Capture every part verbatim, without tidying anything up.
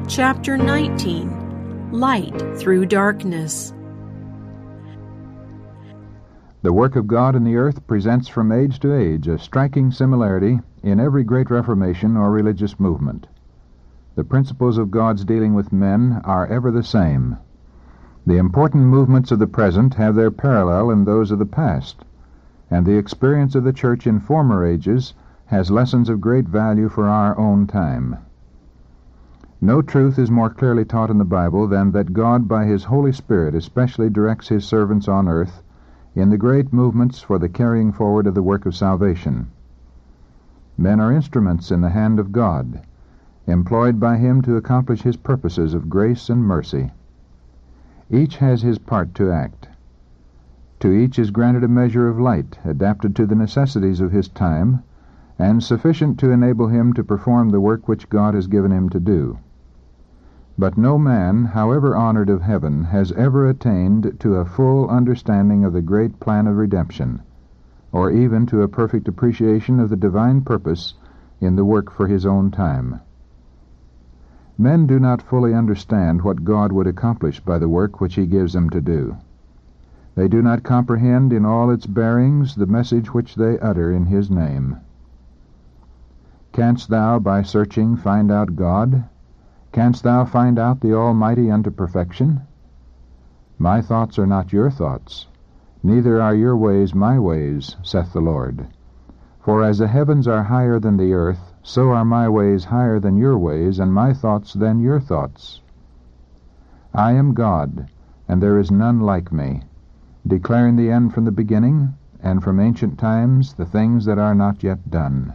Chapter nineteen. Light Through Darkness. The work of God in the earth presents from age to age a striking similarity in every great reformation or religious movement. The principles of God's dealing with men are ever the same. The important movements of the present have their parallel in those of the past, and the experience of the church in former ages has lessons of great value for our own time. No truth is more clearly taught in the Bible than that God by His Holy Spirit especially directs His servants on earth in the great movements for the carrying forward of the work of salvation. Men are instruments in the hand of God, employed by Him to accomplish His purposes of grace and mercy. Each has his part to act. To each is granted a measure of light, adapted to the necessities of his time, and sufficient to enable him to perform the work which God has given him to do. But no man, however honored of heaven, has ever attained to a full understanding of the great plan of redemption, or even to a perfect appreciation of the divine purpose in the work for his own time. Men do not fully understand what God would accomplish by the work which He gives them to do. They do not comprehend in all its bearings the message which they utter in His name. Canst thou by searching find out God? Canst thou find out the Almighty unto perfection? My thoughts are not your thoughts, neither are your ways my ways, saith the Lord. For as the heavens are higher than the earth, so are my ways higher than your ways, and my thoughts than your thoughts. I am God, and there is none like me, declaring the end from the beginning, and from ancient times the things that are not yet done.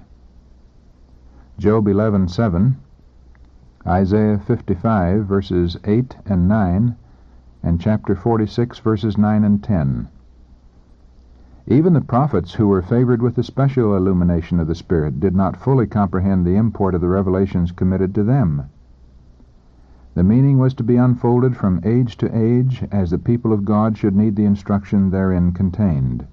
Job eleven seven, Isaiah fifty-five, verses eight and nine, and chapter forty-six, verses nine and ten. Even the prophets who were favored with the special illumination of the Spirit did not fully comprehend the import of the revelations committed to them. The meaning was to be unfolded from age to age as the people of God should need the instruction therein contained.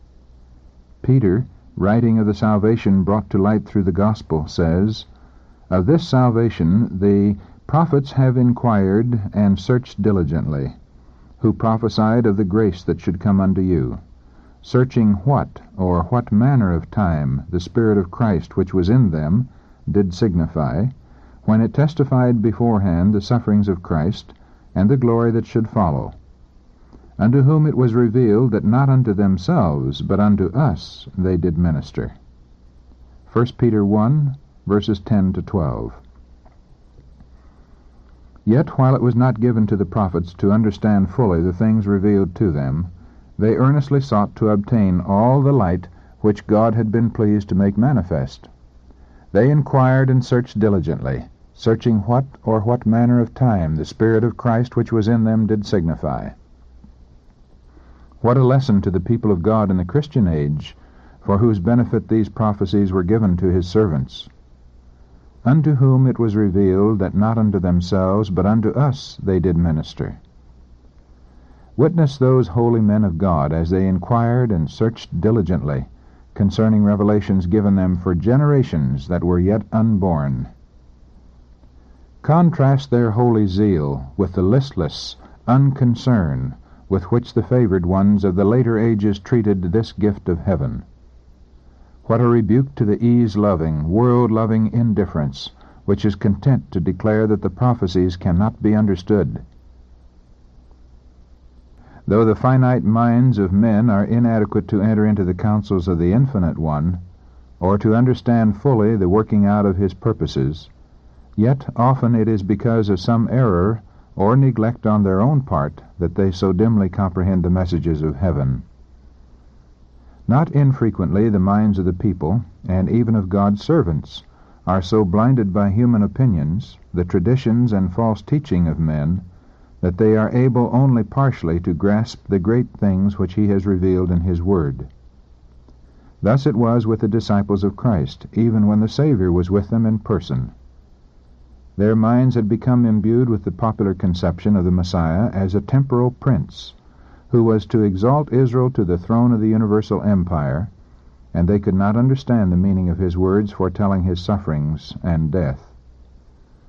Peter, writing of the salvation brought to light through the gospel, says, Of this salvation the prophets have inquired and searched diligently, who prophesied of the grace that should come unto you, searching what or what manner of time the Spirit of Christ which was in them did signify, when it testified beforehand the sufferings of Christ and the glory that should follow, unto whom it was revealed that not unto themselves but unto us they did minister. First Peter one, verses ten to twelve. Yet while it was not given to the prophets to understand fully the things revealed to them, they earnestly sought to obtain all the light which God had been pleased to make manifest. They inquired and searched diligently, searching what or what manner of time the Spirit of Christ which was in them did signify. What a lesson to the people of God in the Christian age, for whose benefit these prophecies were given to His servants. Unto whom it was revealed that not unto themselves but unto us they did minister. Witness those holy men of God as they inquired and searched diligently concerning revelations given them for generations that were yet unborn. Contrast their holy zeal with the listless unconcern with which the favored ones of the later ages treated this gift of heaven. What a rebuke to the ease-loving, world-loving indifference which is content to declare that the prophecies cannot be understood. Though the finite minds of men are inadequate to enter into the counsels of the Infinite One, or to understand fully the working out of His purposes, yet often it is because of some error or neglect on their own part that they so dimly comprehend the messages of heaven. Not infrequently the minds of the people, and even of God's servants, are so blinded by human opinions, the traditions and false teaching of men, that they are able only partially to grasp the great things which He has revealed in His Word. Thus it was with the disciples of Christ, even when the Savior was with them in person. Their minds had become imbued with the popular conception of the Messiah as a temporal prince, who was to exalt Israel to the throne of the universal empire, and they could not understand the meaning of His words foretelling His sufferings and death.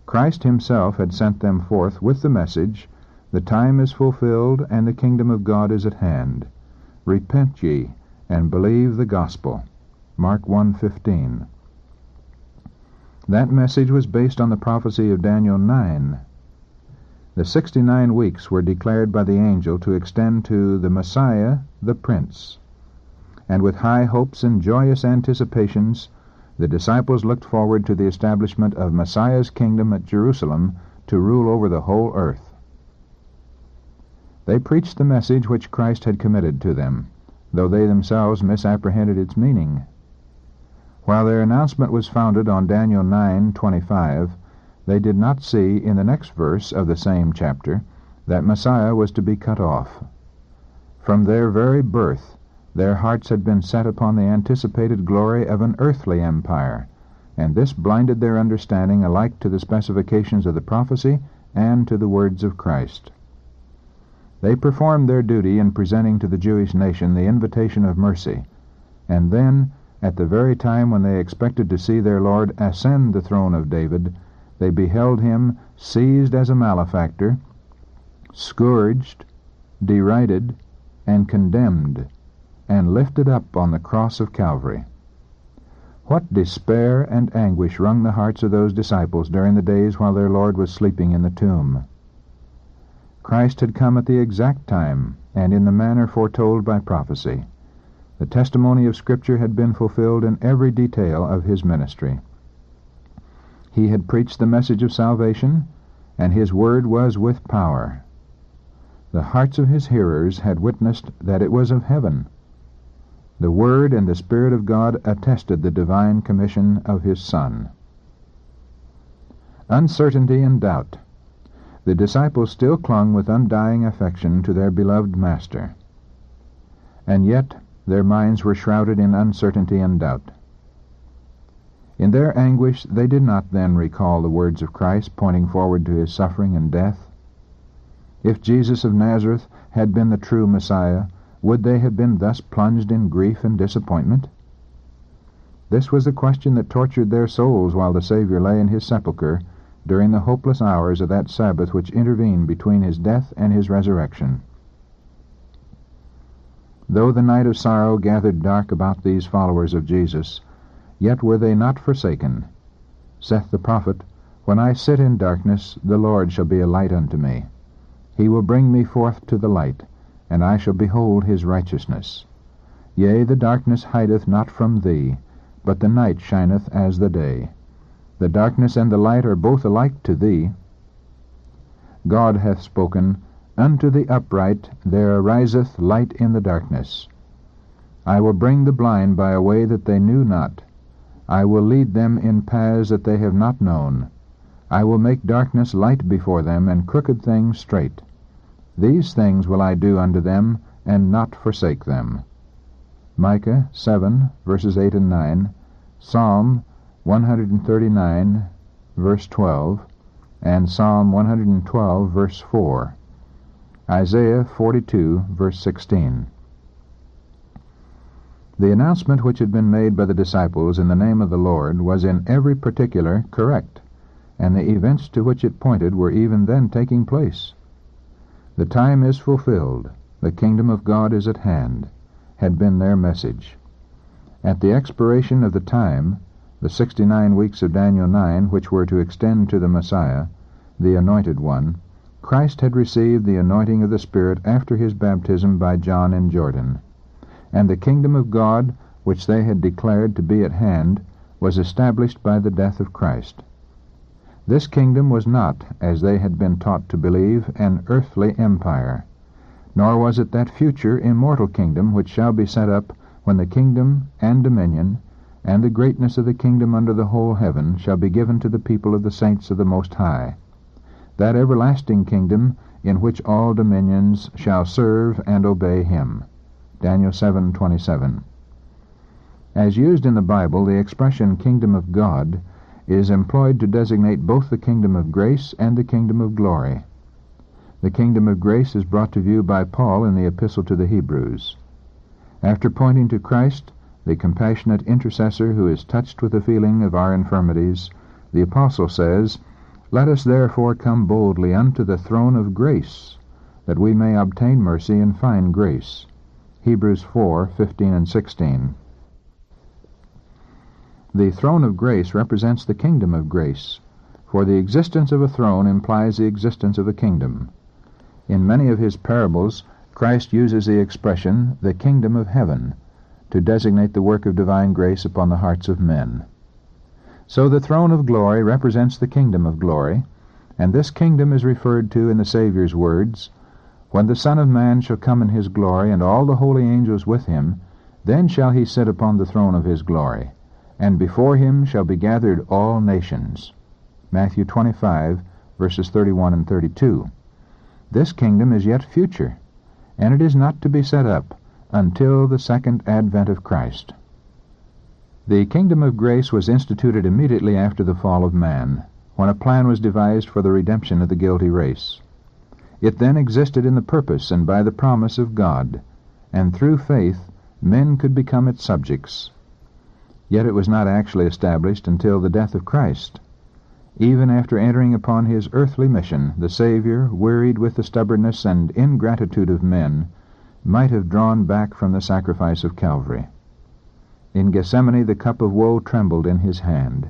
Christ himself had sent them forth with the message, "The time is fulfilled, and the kingdom of God is at hand. Repent ye, and believe the gospel." Mark one fifteen. That message was based on the prophecy of Daniel nine. The sixty-nine weeks were declared by the angel to extend to the Messiah, the Prince. And with high hopes and joyous anticipations, the disciples looked forward to the establishment of Messiah's kingdom at Jerusalem to rule over the whole earth. They preached the message which Christ had committed to them, though they themselves misapprehended its meaning. While their announcement was founded on Daniel nine twenty-five, they did not see in the next verse of the same chapter that Messiah was to be cut off. From their very birth, their hearts had been set upon the anticipated glory of an earthly empire, and this blinded their understanding alike to the specifications of the prophecy and to the words of Christ. They performed their duty in presenting to the Jewish nation the invitation of mercy, and then, at the very time when they expected to see their Lord ascend the throne of David, they beheld him seized as a malefactor, scourged, derided, and condemned, and lifted up on the cross of Calvary. What despair and anguish wrung the hearts of those disciples during the days while their Lord was sleeping in the tomb. Christ had come at the exact time and in the manner foretold by prophecy. The testimony of Scripture had been fulfilled in every detail of his ministry. He had preached the message of salvation, and his word was with power. The hearts of his hearers had witnessed that it was of heaven. The Word and the Spirit of God attested the divine commission of his Son. Uncertainty and doubt. The disciples still clung with undying affection to their beloved Master. And yet their minds were shrouded in uncertainty and doubt. In their anguish they did not then recall the words of Christ pointing forward to his suffering and death. If Jesus of Nazareth had been the true Messiah, would they have been thus plunged in grief and disappointment? This was the question that tortured their souls while the Savior lay in his sepulchre during the hopeless hours of that Sabbath which intervened between his death and his resurrection. Though the night of sorrow gathered dark about these followers of Jesus, yet were they not forsaken. Saith the prophet, "When I sit in darkness, the Lord shall be a light unto me. He will bring me forth to the light, and I shall behold his righteousness. Yea, the darkness hideth not from thee, but the night shineth as the day. The darkness and the light are both alike to thee. God hath spoken, Unto the upright there ariseth light in the darkness. I will bring the blind by a way that they knew not. I will lead them in paths that they have not known. I will make darkness light before them, and crooked things straight. These things will I do unto them, and not forsake them." Micah seven, verses eight and nine, Psalm one thirty-nine, verse twelve, and Psalm one twelve, verse four. Isaiah forty-two, verse sixteen. The announcement which had been made by the disciples in the name of the Lord was in every particular correct, and the events to which it pointed were even then taking place. "The time is fulfilled, the kingdom of God is at hand," had been their message. At the expiration of the time, the sixty-nine weeks of Daniel nine, which were to extend to the Messiah, the Anointed One, Christ had received the anointing of the Spirit after his baptism by John in Jordan, and the kingdom of God, which they had declared to be at hand, was established by the death of Christ. This kingdom was not, as they had been taught to believe, an earthly empire, nor was it that future immortal kingdom which shall be set up when the kingdom and dominion and the greatness of the kingdom under the whole heaven shall be given to the people of the saints of the Most High, that everlasting kingdom in which all dominions shall serve and obey him. Daniel seven twenty-seven. As used in the Bible, the expression kingdom of God is employed to designate both the kingdom of grace and the kingdom of glory. The kingdom of grace is brought to view by Paul in the Epistle to the Hebrews. After pointing to Christ, the compassionate intercessor who is touched with the feeling of our infirmities, the Apostle says, Let us therefore come boldly unto the throne of grace, that we may obtain mercy and find grace. Hebrews four, fifteen and sixteen. The throne of grace represents the kingdom of grace, for the existence of a throne implies the existence of a kingdom. In many of his parables, Christ uses the expression, the kingdom of heaven, to designate the work of divine grace upon the hearts of men. So the throne of glory represents the kingdom of glory, and this kingdom is referred to in the Savior's words, "When the Son of Man shall come in his glory, and all the holy angels with him, then shall he sit upon the throne of his glory, and before him shall be gathered all nations." Matthew twenty-five, verses thirty-one and thirty-two. This kingdom is yet future, and it is not to be set up until the second advent of Christ. The kingdom of grace was instituted immediately after the fall of man, when a plan was devised for the redemption of the guilty race. It then existed in the purpose and by the promise of God, and through faith men could become its subjects. Yet it was not actually established until the death of Christ. Even after entering upon his earthly mission, the Savior, wearied with the stubbornness and ingratitude of men, might have drawn back from the sacrifice of Calvary. In Gethsemane the cup of woe trembled in his hand.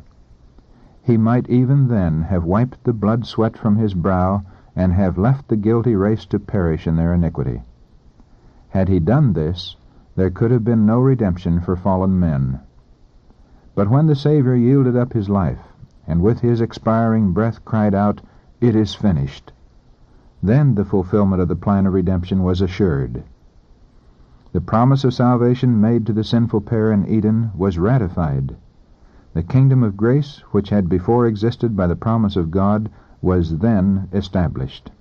He might even then have wiped the blood sweat from his brow and have left the guilty race to perish in their iniquity. Had he done this, there could have been no redemption for fallen men. But when the Savior yielded up his life, and with his expiring breath cried out, "It is finished," then the fulfillment of the plan of redemption was assured. The promise of salvation made to the sinful pair in Eden was ratified. The kingdom of grace, which had before existed by the promise of God, was then established.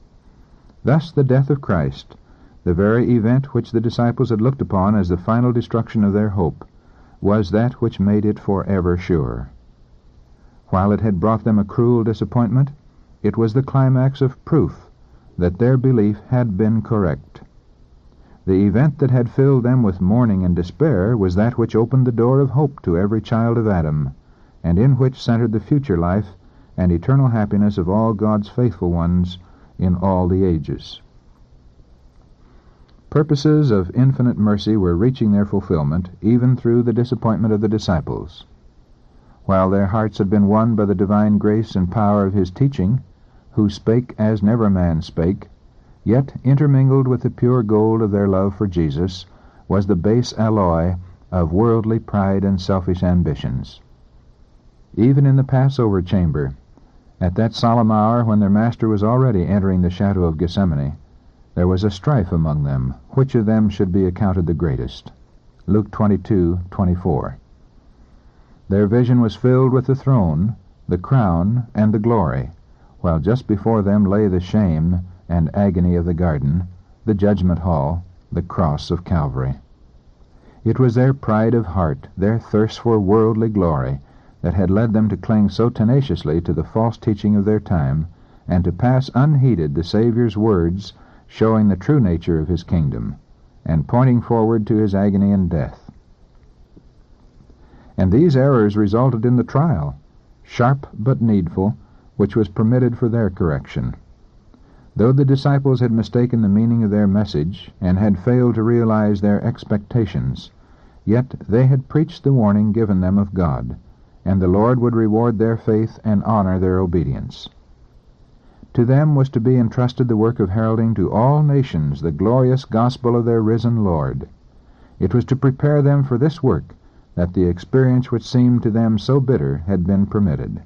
Thus the death of Christ, the very event which the disciples had looked upon as the final destruction of their hope, was that which made it forever sure. While it had brought them a cruel disappointment, it was the climax of proof that their belief had been correct. The event that had filled them with mourning and despair was that which opened the door of hope to every child of Adam, and in which centered the future life and eternal happiness of all God's faithful ones in all the ages. Purposes of infinite mercy were reaching their fulfillment even through the disappointment of the disciples. While their hearts had been won by the divine grace and power of his teaching, who spake as never man spake, yet intermingled with the pure gold of their love for Jesus was the base alloy of worldly pride and selfish ambitions. Even in the Passover chamber, at that solemn hour when their Master was already entering the shadow of Gethsemane, there was a strife among them, which of them should be accounted the greatest. Luke twenty-two, twenty-four. Their vision was filled with the throne, the crown, and the glory, while just before them lay the shame and agony of the garden, the judgment hall, the cross of Calvary. It was their pride of heart, their thirst for worldly glory, that had led them to cling so tenaciously to the false teaching of their time, and to pass unheeded the Savior's words showing the true nature of his kingdom, and pointing forward to his agony and death. And these errors resulted in the trial, sharp but needful, which was permitted for their correction. Though the disciples had mistaken the meaning of their message, and had failed to realize their expectations, yet they had preached the warning given them of God, and the Lord would reward their faith and honor their obedience. To them was to be entrusted the work of heralding to all nations the glorious gospel of their risen Lord. It was to prepare them for this work that the experience which seemed to them so bitter had been permitted.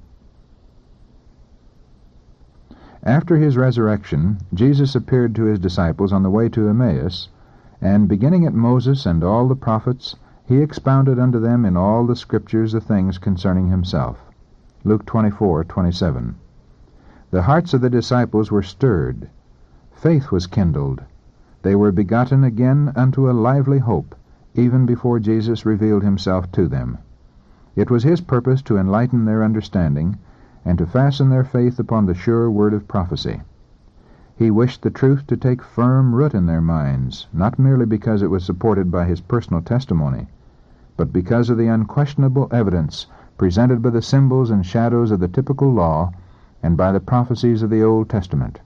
After his resurrection, Jesus appeared to his disciples on the way to Emmaus, and beginning at Moses and all the prophets, he expounded unto them in all the Scriptures the things concerning himself. Luke twenty-four, twenty-seven. The hearts of the disciples were stirred. Faith was kindled. They were begotten again unto a lively hope, even before Jesus revealed himself to them. It was his purpose to enlighten their understanding, and to fasten their faith upon the sure word of prophecy. He wished the truth to take firm root in their minds, not merely because it was supported by his personal testimony, but because of the unquestionable evidence presented by the symbols and shadows of the typical law and by the prophecies of the Old Testament.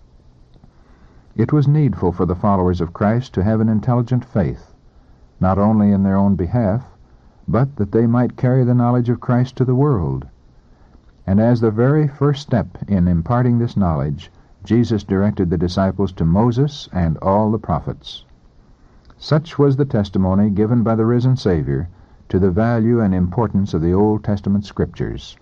It was needful for the followers of Christ to have an intelligent faith, not only in their own behalf, but that they might carry the knowledge of Christ to the world. And as the very first step in imparting this knowledge, Jesus directed the disciples to Moses and all the prophets. Such was the testimony given by the risen Savior to the value and importance of the Old Testament Scriptures.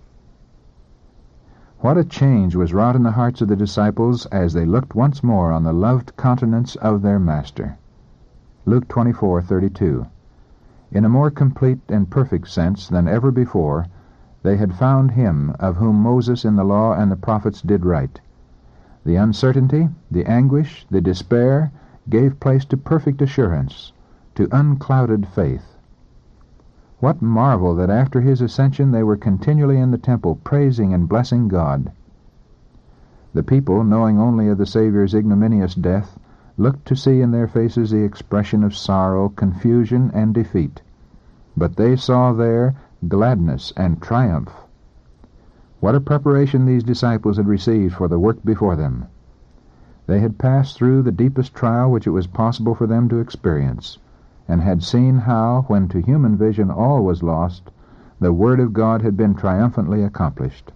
What a change was wrought in the hearts of the disciples as they looked once more on the loved countenance of their Master. Luke twenty-four thirty-two. In a more complete and perfect sense than ever before, they had found him of whom Moses in the law and the prophets did write. The uncertainty, the anguish, the despair gave place to perfect assurance, to unclouded faith. What marvel that after his ascension they were continually in the temple praising and blessing God. The people, knowing only of the Savior's ignominious death, looked to see in their faces the expression of sorrow, confusion, and defeat. But they saw there gladness and triumph. What a preparation these disciples had received for the work before them! They had passed through the deepest trial which it was possible for them to experience, and had seen how, when to human vision all was lost, the Word of God had been triumphantly accomplished.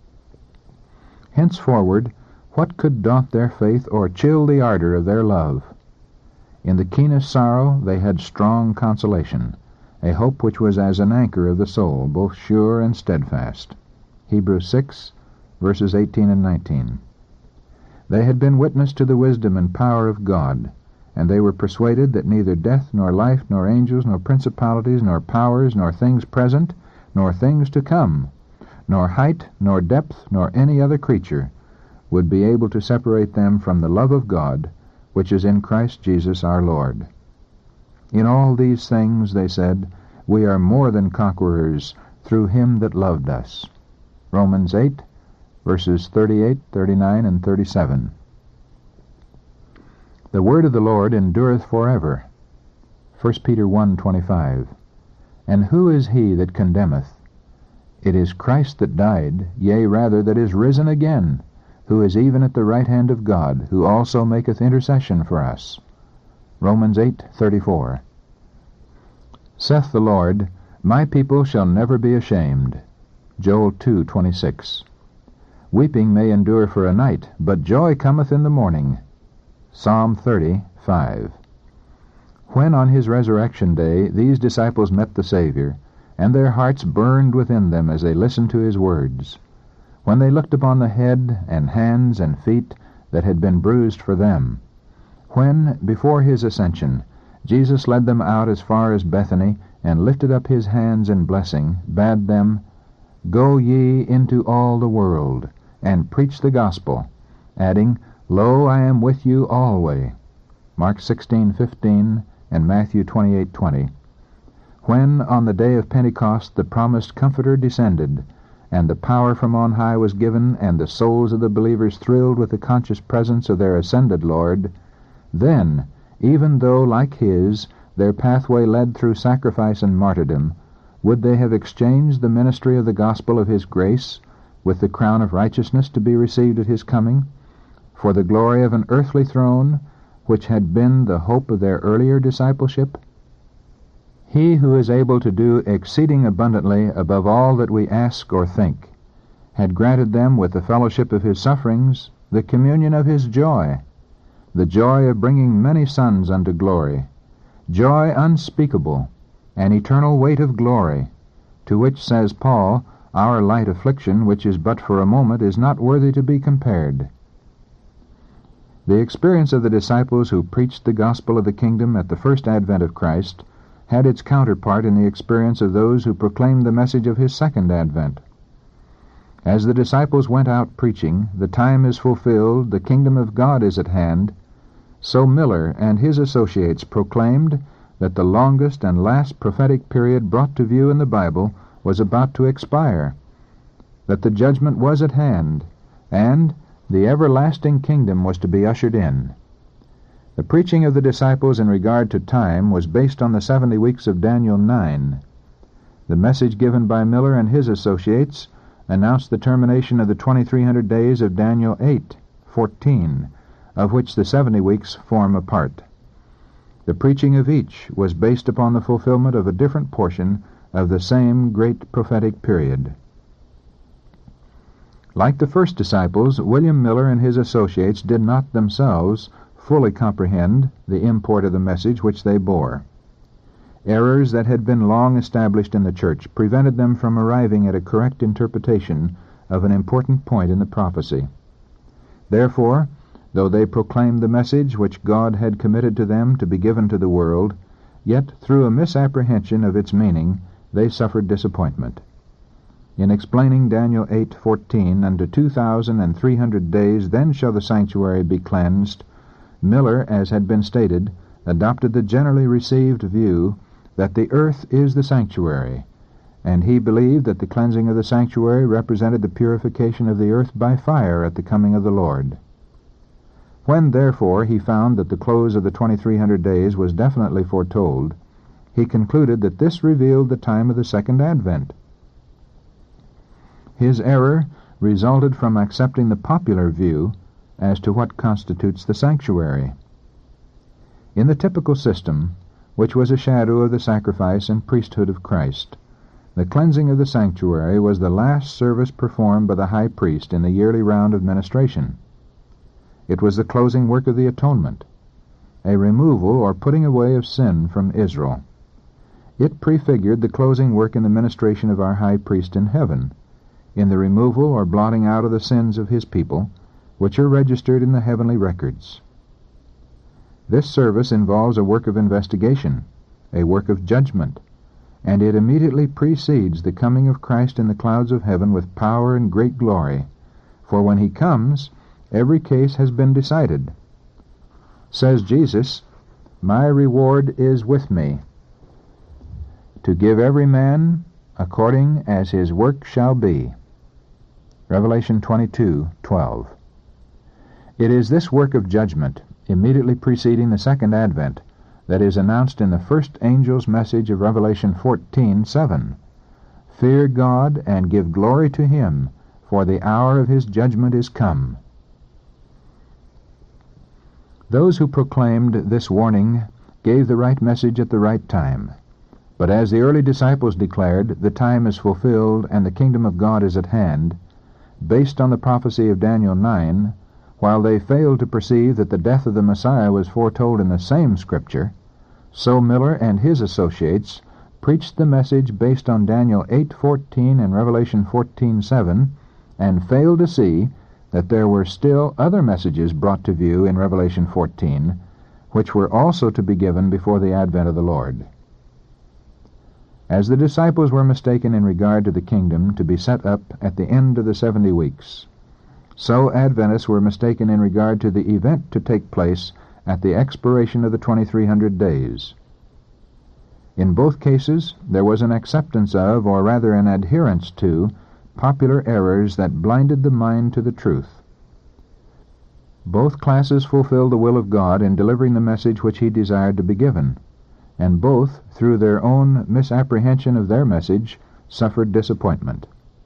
Henceforward, what could daunt their faith or chill the ardor of their love? In the keenest sorrow they had strong consolation, a hope which was as an anchor of the soul, both sure and steadfast. Hebrews six, verses eighteen and nineteen. They had been witness to the wisdom and power of God, and they were persuaded that neither death, nor life, nor angels, nor principalities, nor powers, nor things present, nor things to come, nor height, nor depth, nor any other creature would be able to separate them from the love of God, which is in Christ Jesus our Lord. In all these things, they said, we are more than conquerors through him that loved us. Romans eight, verses thirty-eight, thirty-nine, and thirty-seven. The word of the Lord endureth forever. First Peter one twenty-five. And who is he that condemneth? It is Christ that died, yea, rather that is risen again, who is even at the right hand of God, who also maketh intercession for us. Romans eight thirty-four. Saith the Lord, My people shall never be ashamed. Joel two twenty-six. Weeping may endure for a night, but joy cometh in the morning. Psalm thirty five. When on his resurrection day these disciples met the Savior, and their hearts burned within them as they listened to his words, when they looked upon the head and hands and feet that had been bruised for them, when, before his ascension, Jesus led them out as far as Bethany, and lifted up his hands in blessing, bade them, Go ye into all the world, and preach the gospel, adding, Lo, I am with you alway. Mark sixteen fifteen and Matthew twenty-eight twenty. When, on the day of Pentecost, the promised Comforter descended, and the power from on high was given, and the souls of the believers thrilled with the conscious presence of their ascended Lord, then, even though, like his, their pathway led through sacrifice and martyrdom, would they have exchanged the ministry of the gospel of his grace with the crown of righteousness to be received at his coming, for the glory of an earthly throne, which had been the hope of their earlier discipleship? He who is able to do exceeding abundantly above all that we ask or think, had granted them with the fellowship of his sufferings the communion of his joy, the joy of bringing many sons unto glory, joy unspeakable, an eternal weight of glory, to which, says Paul, our light affliction, which is but for a moment, is not worthy to be compared. The experience of the disciples who preached the gospel of the kingdom at the first advent of Christ had its counterpart in the experience of those who proclaimed the message of his second advent. As the disciples went out preaching, the time is fulfilled, the kingdom of God is at hand, so Miller and his associates proclaimed that the longest and last prophetic period brought to view in the Bible was about to expire, that the judgment was at hand, and the everlasting kingdom was to be ushered in. The preaching of the disciples in regard to time was based on the seventy weeks of Daniel nine. The message given by Miller and his associates announced the termination of the twenty-three hundred days of Daniel eight fourteen, of which the seventy weeks form a part. The preaching of each was based upon the fulfillment of a different portion of the same great prophetic period. Like the first disciples, William Miller and his associates did not themselves fully comprehend the import of the message which they bore. Errors that had been long established in the church prevented them from arriving at a correct interpretation of an important point in the prophecy. Therefore, though they proclaimed the message which God had committed to them to be given to the world, yet through a misapprehension of its meaning they suffered disappointment. In explaining Daniel eight fourteen, unto two thousand and three hundred days then shall the sanctuary be cleansed, Miller, as had been stated, adopted the generally received view that the earth is the sanctuary, and he believed that the cleansing of the sanctuary represented the purification of the earth by fire at the coming of the Lord. When, therefore, he found that the close of the twenty-three hundred days was definitely foretold, he concluded that this revealed the time of the second advent. His error resulted from accepting the popular view as to what constitutes the sanctuary. In the typical system, which was a shadow of the sacrifice and priesthood of Christ, the cleansing of the sanctuary was the last service performed by the high priest in the yearly round of ministration. It was the closing work of the atonement, a removal or putting away of sin from Israel. It prefigured the closing work in the ministration of our high priest in heaven, in the removal or blotting out of the sins of his people, which are registered in the heavenly records. This service involves a work of investigation, a work of judgment, and it immediately precedes the coming of Christ in the clouds of heaven with power and great glory, for when he comes, every case has been decided. Says Jesus, "My reward is with me, to give every man according as his work shall be." Revelation twenty-two twelve. It is this work of judgment, immediately preceding the second advent, that is announced in the first angel's message of Revelation fourteen seven. Fear God and give glory to him, for the hour of his judgment is come. Those who proclaimed this warning gave the right message at the right time. But as the early disciples declared, the time is fulfilled and the kingdom of God is at hand, based on the prophecy of Daniel nine, while they failed to perceive that the death of the Messiah was foretold in the same Scripture, so Miller and his associates preached the message based on Daniel eight fourteen and Revelation fourteen seven, and failed to see that there were still other messages brought to view in Revelation fourteen, which were also to be given before the advent of the Lord. As the disciples were mistaken in regard to the kingdom to be set up at the end of the seventy weeks, so Adventists were mistaken in regard to the event to take place at the expiration of the twenty-three hundred days. In both cases, there was an acceptance of, or rather an adherence to, popular errors that blinded the mind to the truth. Both classes fulfilled the will of God in delivering the message which he desired to be given, and both, through their own misapprehension of their message, suffered disappointment.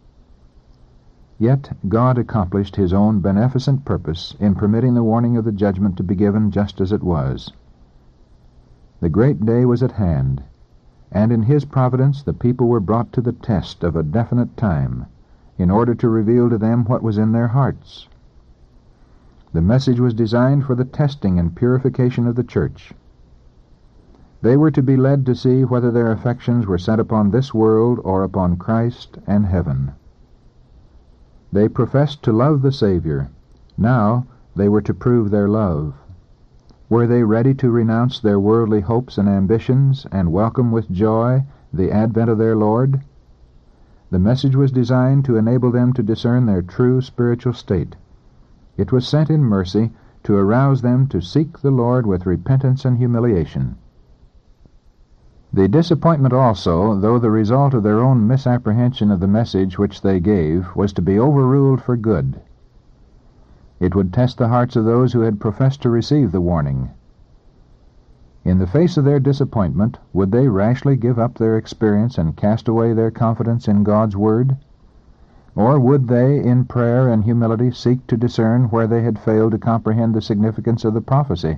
Yet God accomplished his own beneficent purpose in permitting the warning of the judgment to be given just as it was. The great day was at hand, and in his providence the people were brought to the test of a definite time, in order to reveal to them what was in their hearts. The message was designed for the testing and purification of the church. They were to be led to see whether their affections were set upon this world or upon Christ and heaven. They professed to love the Savior. Now they were to prove their love. Were they ready to renounce their worldly hopes and ambitions and welcome with joy the advent of their Lord? The message was designed to enable them to discern their true spiritual state. It was sent in mercy to arouse them to seek the Lord with repentance and humiliation. The disappointment also, though the result of their own misapprehension of the message which they gave, was to be overruled for good. It would test the hearts of those who had professed to receive the warning. In the face of their disappointment, would they rashly give up their experience and cast away their confidence in God's Word? Or would they, in prayer and humility, seek to discern where they had failed to comprehend the significance of the prophecy?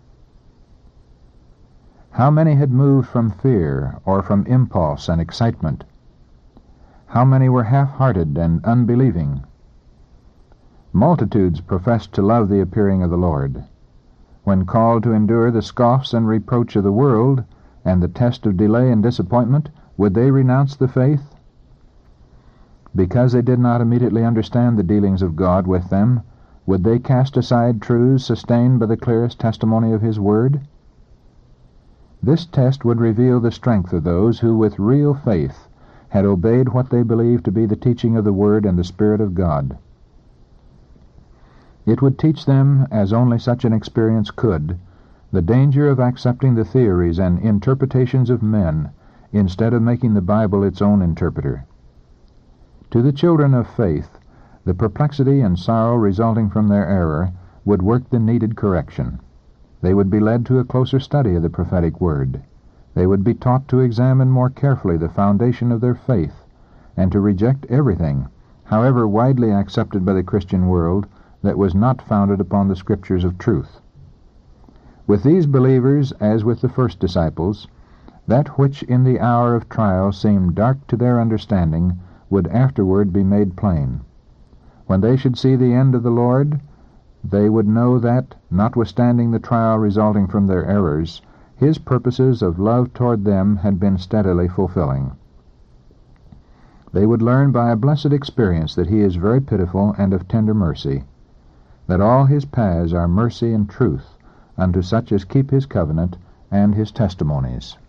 How many had moved from fear or from impulse and excitement? How many were half-hearted and unbelieving? Multitudes professed to love the appearing of the Lord. When called to endure the scoffs and reproach of the world and the test of delay and disappointment, would they renounce the faith? Because they did not immediately understand the dealings of God with them, would they cast aside truths sustained by the clearest testimony of His Word? This test would reveal the strength of those who, with real faith, had obeyed what they believed to be the teaching of the Word and the Spirit of God. It would teach them, as only such an experience could, the danger of accepting the theories and interpretations of men instead of making the Bible its own interpreter. To the children of faith, the perplexity and sorrow resulting from their error would work the needed correction. They would be led to a closer study of the prophetic word. They would be taught to examine more carefully the foundation of their faith, and to reject everything, however widely accepted by the Christian world, that was not founded upon the Scriptures of truth. With these believers, as with the first disciples, that which in the hour of trial seemed dark to their understanding would afterward be made plain. When they should see the end of the Lord, they would know that, notwithstanding the trial resulting from their errors, His purposes of love toward them had been steadily fulfilling. They would learn by a blessed experience that He is very pitiful and of tender mercy, that all His paths are mercy and truth unto such as keep His covenant and His testimonies.